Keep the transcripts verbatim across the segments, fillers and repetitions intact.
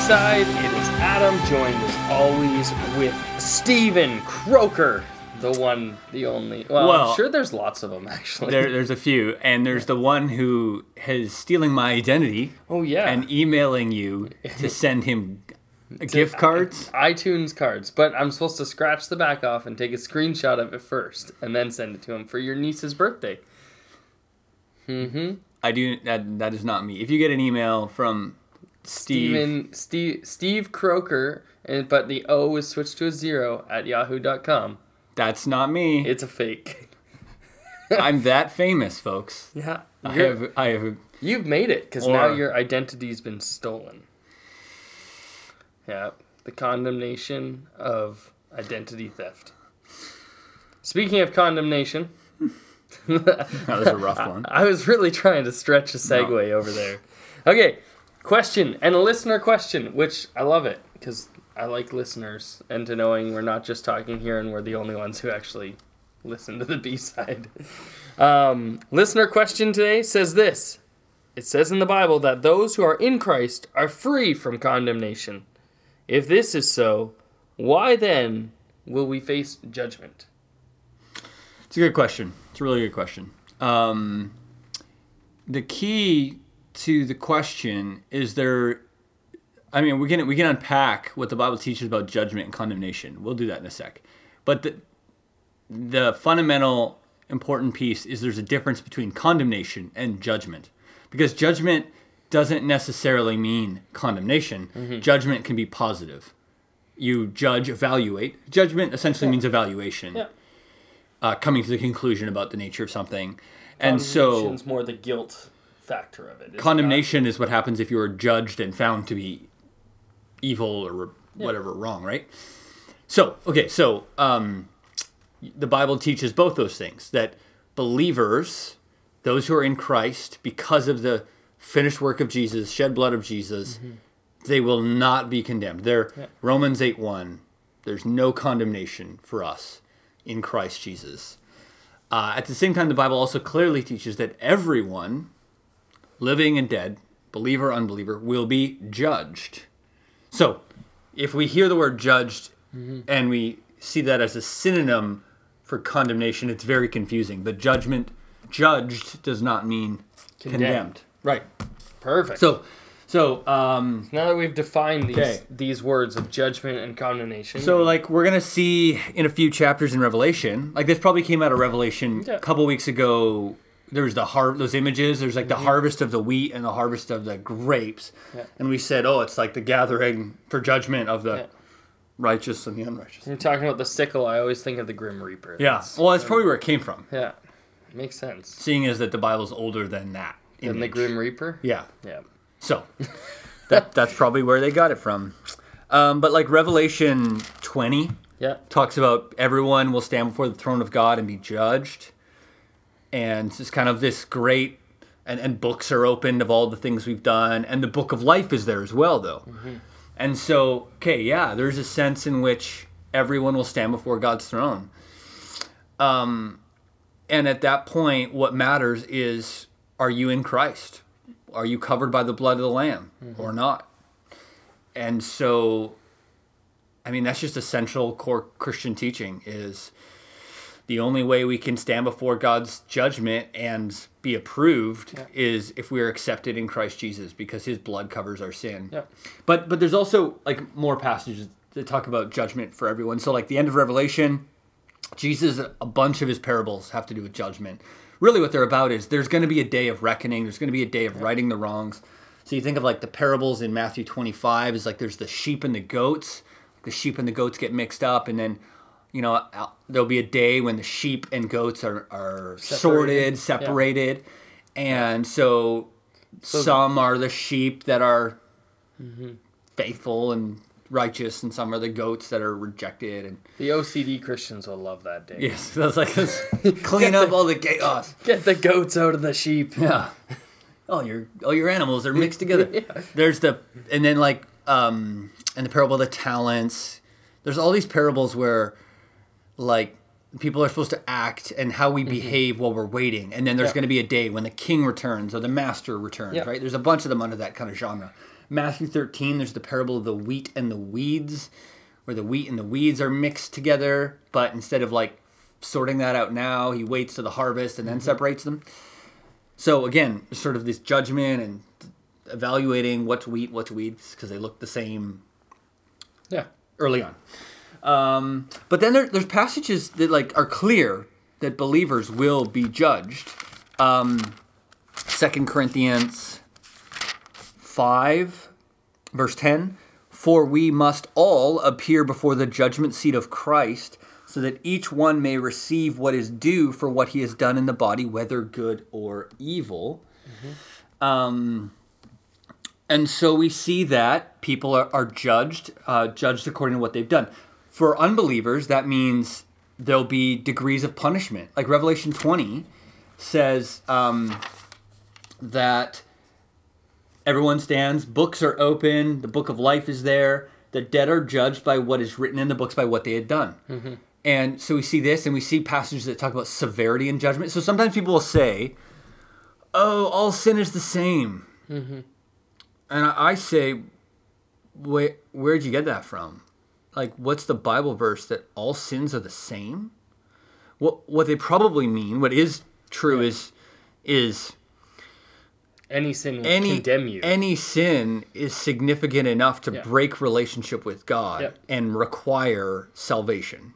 B-Side. It is Adam, joined as always with Steven Croker, the one, the only. Well, well I'm sure there's lots of them, actually. There, there's a few, and there's the one who is stealing my identity. Oh, yeah. And emailing you to send him gift cards. iTunes cards, but I'm supposed to scratch the back off and take a screenshot of it first, and then send it to him for your niece's birthday. Mm-hmm. I do, that, that is not me. If you get an email from Steve. Steven, Steve, Steve Croker, and, but the O is switched to a zero at yahoo dot com. That's not me. It's a fake. I'm that famous, folks. Yeah. I have, I have. You've made it, because Or- now your identity's been stolen. Yeah. The condemnation of identity theft. Speaking of condemnation. That was a rough one. I, I was really trying to stretch a segue No. over there. Okay. Question, and a listener question, which I love it, because I like listeners, and to knowing we're not just talking here and we're the only ones who actually listen to the B-side. Um, listener question today says this. It says in the Bible that those who are in Christ are free from condemnation. If this is so, why then will we face judgment? It's a good question. It's a really good question. Um, the key to the question is there. I mean, we can we can unpack what the Bible teaches about judgment and condemnation. We'll do that in a sec. But the the fundamental important piece is there's a difference between condemnation and judgment, because judgment doesn't necessarily mean condemnation. Mm-hmm. Judgment can be positive. You judge, evaluate. Judgment essentially yeah. means evaluation. Yeah. Uh, coming to the conclusion about the nature of something. And so Condemnation's more the guilt factor of it. Condemnation is what happens if you are judged and found to be evil or yeah. whatever wrong, right? So, okay, so um, the Bible teaches both those things, that believers, those who are in Christ, because of the finished work of Jesus, shed blood of Jesus, mm-hmm. they will not be condemned. They're, yeah. Romans eight one, there's no condemnation for us in Christ Jesus. Uh, at the same time, the Bible also clearly teaches that everyone, living and dead, believer, unbeliever, will be judged. So, if we hear the word judged mm-hmm. and we see that as a synonym for condemnation, it's very confusing. But judgment, judged, does not mean condemned. condemned. Right. Perfect. So, so um, now that we've defined these okay. these words of judgment and condemnation. So, like, we're going to see in a few chapters in Revelation, like this probably came out of Revelation yeah. a couple weeks ago. There was the har- those images. There's like the mm-hmm. harvest of the wheat and the harvest of the grapes. Yeah. And we said, oh, it's like the gathering for judgment of the yeah. righteous and the unrighteous. When you're talking about the sickle, I always think of the Grim Reaper. Yeah. That's, well, that's probably where it came from. Yeah. Makes sense. Seeing as that the Bible's older than that. Than image. The Grim Reaper? Yeah. Yeah. So, that that's probably where they got it from. Um, but like Revelation twenty yeah. talks about everyone will stand before the throne of God and be judged. And it's kind of this great, and, and books are opened of all the things we've done. And the book of life is there as well, though. Mm-hmm. And so, okay, yeah, there's a sense in which everyone will stand before God's throne. Um, and at that point, what matters is, are you in Christ? Are you covered by the blood of the Lamb mm-hmm. or not? And so, I mean, that's just essential core Christian teaching is the only way we can stand before God's judgment and be approved yeah. is if we are accepted in Christ Jesus, because his blood covers our sin. Yeah. But but there's also like more passages that talk about judgment for everyone. So like the end of Revelation, Jesus, a bunch of his parables have to do with judgment. Really what they're about is there's going to be a day of reckoning. There's going to be a day of righting the wrongs. So you think of like the parables in Matthew twenty-five is like there's the sheep and the goats. The sheep and the goats get mixed up, and then, you know, there'll be a day when the sheep and goats are, are separated. sorted, separated. Yeah. And so, so some are the sheep that are mm-hmm. faithful and righteous, and some are the goats that are rejected. And the O C D Christians will love that day. Yes, that's like clean up the, all the chaos. Get the goats out of the sheep. Yeah. All your all your animals are mixed together. yeah. There's the and then like um and the parable of the talents. There's all these parables where like people are supposed to act and how we mm-hmm. behave while we're waiting. And then there's yeah. going to be a day when the king returns or the master returns, yeah. right? There's a bunch of them under that kind of genre. Matthew thirteen, there's the parable of the wheat and the weeds, where the wheat and the weeds are mixed together, but instead of like sorting that out now, he waits to the harvest and then mm-hmm. separates them. So again, sort of this judgment and evaluating what's wheat, what's weeds, because they look the same. Yeah, early on. Um, but then there, there's passages that like are clear that believers will be judged. Um, Second Corinthians five, verse ten. For we must all appear before the judgment seat of Christ, so that each one may receive what is due for what he has done in the body, whether good or evil. Mm-hmm. Um, and so we see that people are, are judged, uh, judged according to what they've done. For unbelievers, that means there'll be degrees of punishment. Like Revelation twenty says um, that everyone stands, books are open, the book of life is there, the dead are judged by what is written in the books, by what they had done. Mm-hmm. And so we see this, and we see passages that talk about severity and judgment. So sometimes people will say, oh, all sin is the same. Mm-hmm. And I say, wait, where'd you get that from? Like, what's the Bible verse that all sins are the same? What what they probably mean, what is true, is is any sin will any, condemn you. Any sin is significant enough to yeah. break relationship with God yeah. and require salvation.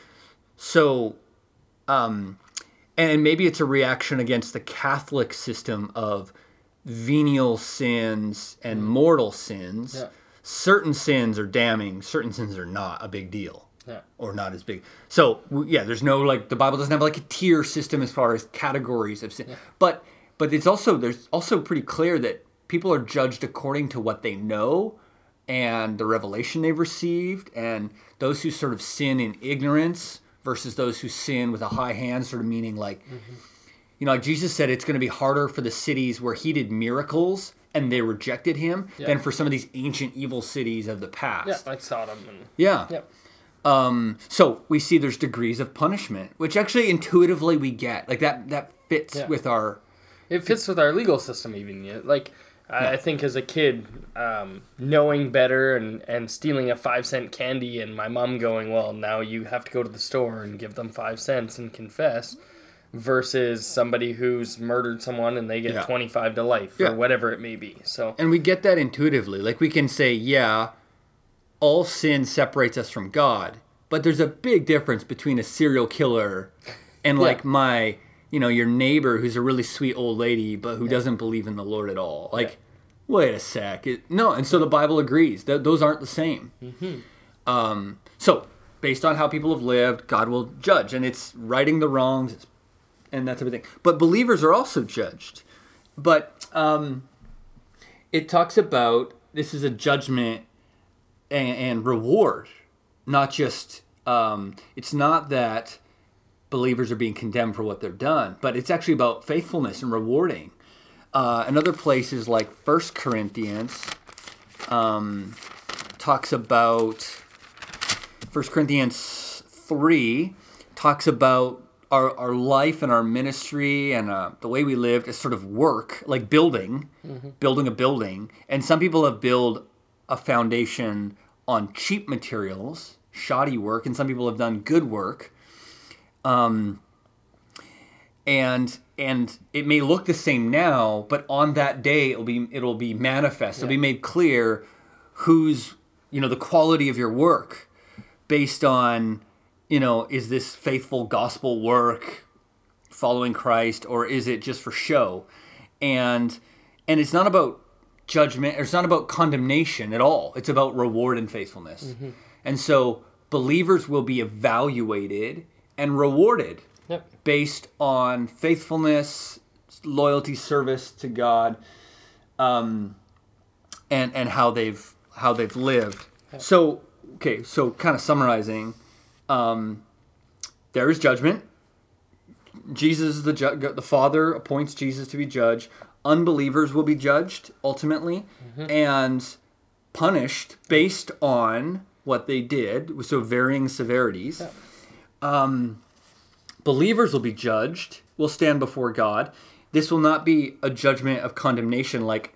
So, um, and maybe it's a reaction against the Catholic system of venial sins and mm. mortal sins. Yeah. Certain sins are damning, certain sins are not a big deal. Yeah. Or not as big. So, yeah, there's no, like, the Bible doesn't have, like, a tier system as far as categories of sin. Yeah. But but it's also, there's also pretty clear that people are judged according to what they know and the revelation they've received, and those who sort of sin in ignorance versus those who sin with a high hand, sort of meaning, like, mm-hmm. you know, like Jesus said, it's going to be harder for the cities where he did miracles and they rejected him yeah. than for some of these ancient evil cities of the past. Yeah, like Sodom. And... Yeah. yeah. Um, so we see there's degrees of punishment, which actually intuitively we get. Like that that fits yeah. with our... It fits with our legal system even. Like, yeah. I think as a kid, um, knowing better and, and stealing a five cent candy and my mom going, well, now you have to go to the store and give them five cents and confess, versus somebody who's murdered someone and they get yeah. twenty-five to life yeah. or whatever it may be. So, and we get that intuitively. Like we can say, yeah, all sin separates us from God, but there's a big difference between a serial killer and yeah. like my, you know, your neighbor who's a really sweet old lady, but who yeah. doesn't believe in the Lord at all. Like, yeah. wait a sec. It, no, and so the Bible agrees that those aren't the same. Mm-hmm. Um, so, based on how people have lived, God will judge, and it's righting the wrongs, it's, and that type of thing. But believers are also judged. But um, it talks about this is a judgment and, and reward, not just. Um, it's not that believers are being condemned for what they've done, but it's actually about faithfulness and rewarding. Uh, another place is like First Corinthians um, talks about, First Corinthians three talks about our, our life and our ministry and uh, the way we lived as sort of work, like building, mm-hmm. building a building. And some people have built a foundation on cheap materials, shoddy work, and some people have done good work. Um, and and it may look the same now, but on that day it'll be it'll be manifest. Yeah. It'll be made clear who's, you know, the quality of your work based on, you know, is this faithful gospel work following Christ, or is it just for show? And and it's not about judgment, or it's not about condemnation at all. It's about reward and faithfulness. Mm-hmm. And so believers will be evaluated and rewarded yep. based on faithfulness, loyalty, service to God, um, and and how they've how they've lived. Yep. So okay, so kind of summarizing, um, there is judgment. Jesus, the ju- the Father, appoints Jesus to be judge. Unbelievers will be judged ultimately mm-hmm. and punished based on what they did, so varying severities. Yep. Um, believers will be judged, will stand before God. This will not be a judgment of condemnation like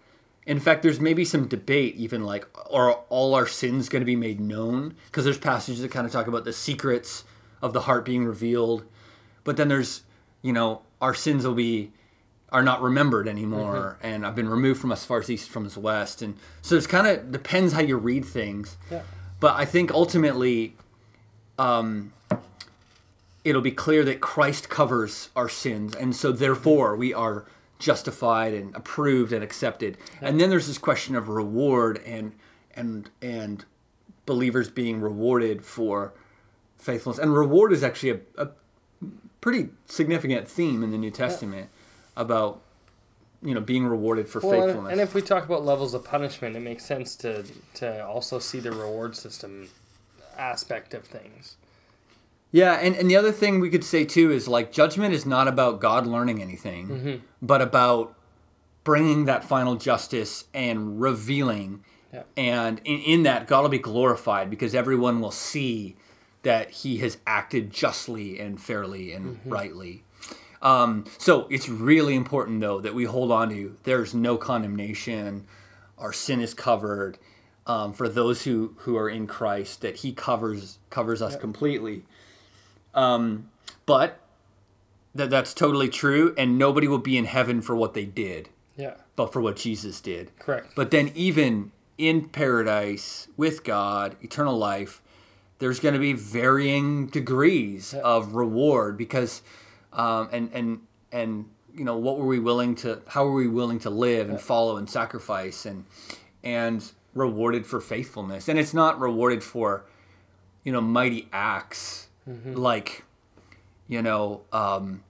In fact, there's maybe some debate even like, are all our sins going to be made known? Because there's passages that kind of talk about the secrets of the heart being revealed. But then there's, you know, our sins will be, are not remembered anymore. Mm-hmm. And I've been removed from as far as east from as west. And so it's kind of depends how you read things. Yeah. But I think ultimately, um, it'll be clear that Christ covers our sins. And so therefore we are justified and approved and accepted. Yeah. And then there's this question of reward and and and believers being rewarded for faithfulness. And reward is actually a, a pretty significant theme in the New Testament yeah. about, you know, being rewarded for well, faithfulness. And if we talk about levels of punishment, it makes sense to to also see the reward system aspect of things. Yeah, and, and the other thing we could say too is like judgment is not about God learning anything, mm-hmm. but about bringing that final justice and revealing. Yeah. And in, in that, God will be glorified because everyone will see that he has acted justly and fairly and mm-hmm. rightly. Um, so it's really important, though, that we hold on to there's no condemnation. Our sin is covered um, for those who, who are in Christ, that he covers covers us yep. completely. Um, but that that's totally true, and nobody will be in heaven for what they did, yeah. but for what Jesus did. Correct. But then even in paradise with God, eternal life, there's going to be varying degrees yeah. of reward because, um, and and and you know, what were we willing to? How were we willing to live yeah. and follow and sacrifice and and rewarded for faithfulness? And it's not rewarded for, you know, mighty acts. Mm-hmm. Like, you know, um,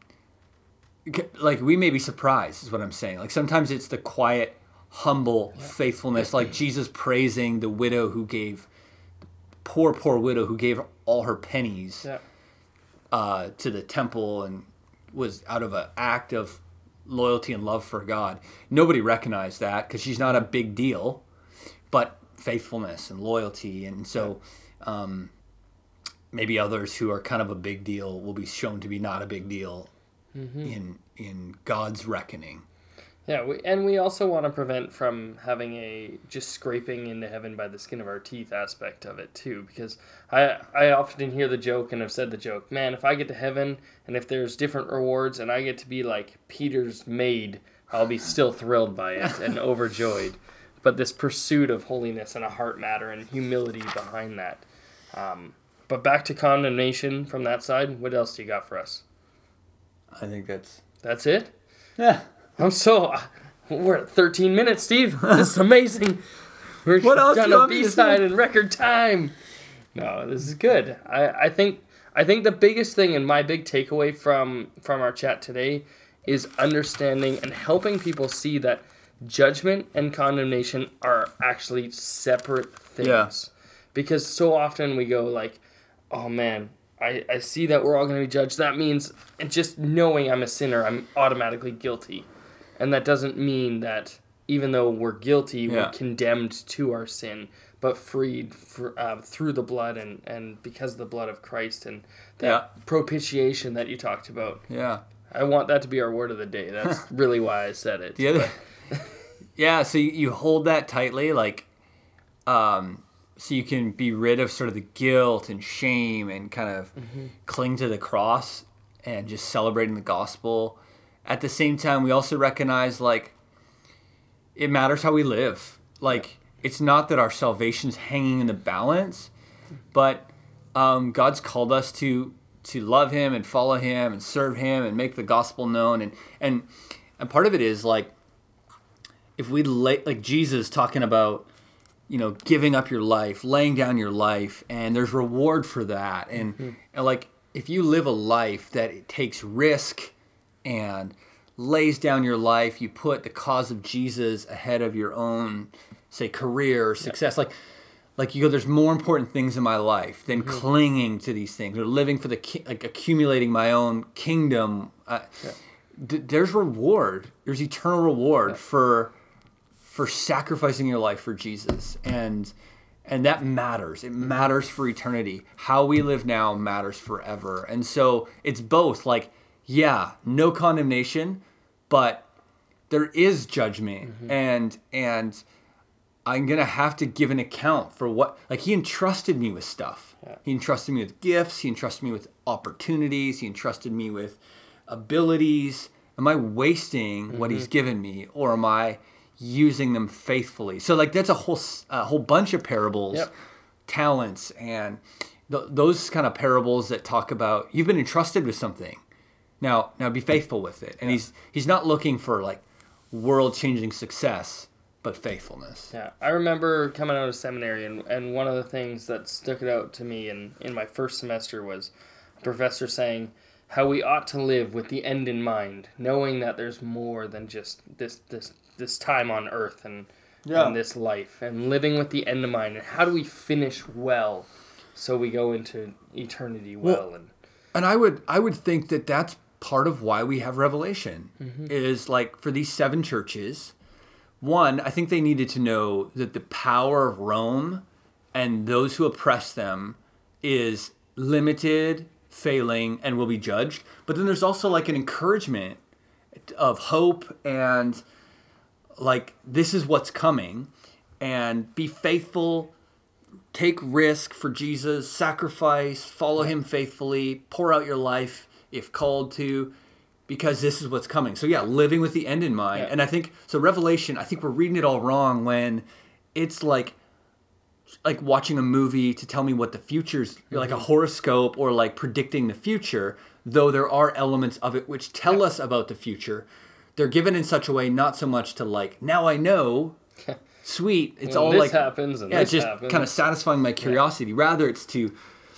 like we may be surprised is what I'm saying. Like sometimes it's the quiet, humble yeah. faithfulness, like Jesus praising the widow who gave, poor, poor widow who gave all her pennies yeah. uh, to the temple and was out of an act of loyalty and love for God. Nobody recognized that because she's not a big deal, but faithfulness and loyalty. And so, um, maybe others who are kind of a big deal will be shown to be not a big deal mm-hmm. in in God's reckoning. Yeah, we, and we also want to prevent from having a just scraping into heaven by the skin of our teeth aspect of it too, because I I often hear the joke and have said the joke, man, if I get to heaven and if there's different rewards and I get to be like Peter's maid, I'll be still thrilled by it and overjoyed. But this pursuit of holiness and a heart matter and humility behind that. Um, But back to condemnation from that side. What else do you got for us? I think that's... That's it? Yeah. I'm so... We're at thirteen minutes, Steve. This is amazing. We're what else done a B-side in record time. No, this is good. I, I think I think the biggest thing and my big takeaway from, from our chat today is understanding and helping people see that judgment and condemnation are actually separate things. Yeah. Because so often we go like, oh man, I, I see that we're all going to be judged. That means, and just knowing I'm a sinner, I'm automatically guilty. And that doesn't mean that even though we're guilty, yeah. we're condemned to our sin, but freed for, uh, through the blood and, and because of the blood of Christ and that yeah. propitiation that you talked about. Yeah. I want that to be our word of the day. That's really why I said it. The other, yeah, so you, you hold that tightly, like... um. So you can be rid of sort of the guilt and shame and kind of mm-hmm. cling to the cross and just celebrating the gospel. At the same time, we also recognize, like, it matters how we live. Like, yeah. it's not that our salvation's hanging in the balance, but um, God's called us to to love him and follow him and serve him and make the gospel known. And and, and part of it is, like, if we, lay, like Jesus talking about, you know, giving up your life, laying down your life, and there's reward for that. And, mm-hmm. and like, if you live a life that it takes risk and lays down your life, you put the cause of Jesus ahead of your own, say, career or success. Yeah. Like, like you go, there's more important things in my life than mm-hmm. clinging to these things or living for the, ki- like accumulating my own kingdom. Uh, yeah. d- there's reward. There's eternal reward yeah. for... for sacrificing your life for Jesus. And and that matters. It matters for eternity. How we live now matters forever. And so it's both like, yeah, no condemnation, but there is judgment, Mm-hmm. and and I'm gonna have to give an account for what, like, he entrusted me with stuff. Yeah. He entrusted me with gifts. He entrusted me with opportunities. He entrusted me with abilities. Am I wasting mm-hmm. what he's given me, or am I using them faithfully? So, like, that's a whole a whole bunch of parables, Yep. talents, and th- those kind of parables that talk about you've been entrusted with something. Now, now be faithful with it. And yeah. he's he's not looking for like world-changing success, but faithfulness. Yeah, I remember coming out of seminary, and, and one of the things that stuck it out to me in, in my first semester was a professor saying how we ought to live with the end in mind, knowing that there's more than just this this this time on earth and, yeah. and this life, and living with the end in mind. And how do we finish well so we go into eternity well? well and and I would I would think that that's part of why we have Revelation, mm-hmm. is like for these seven churches. One, I think they needed to know that the power of Rome and those who oppress them is limited, failing, and will be judged. But then there's also like an encouragement of hope and like, this is what's coming, and be faithful, take risk for Jesus, sacrifice, follow him faithfully, pour out your life if called to, because this is what's coming. So yeah, living with the end in mind. Yeah. And I think, so Revelation, I think we're reading it all wrong when it's like, like watching a movie to tell me what the future's, mm-hmm. like a horoscope or like predicting the future, though there are elements of it which tell us about the future. They're given in such a way, not so much to like, now I know, sweet. It's well, all this like, happens and yeah, this just happens. kind of satisfying my curiosity. Yeah. Rather, it's to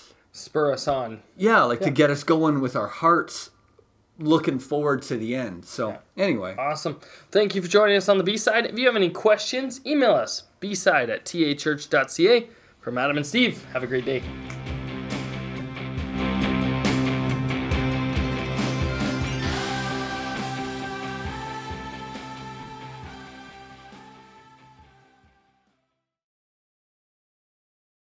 spur us on. Yeah, like yeah. to get us going with our hearts, looking forward to the end. So yeah. anyway. Awesome. Thank you for joining us on the B-Side. If you have any questions, email us, b side at t a church dot c a. From Adam and Steve, have a great day.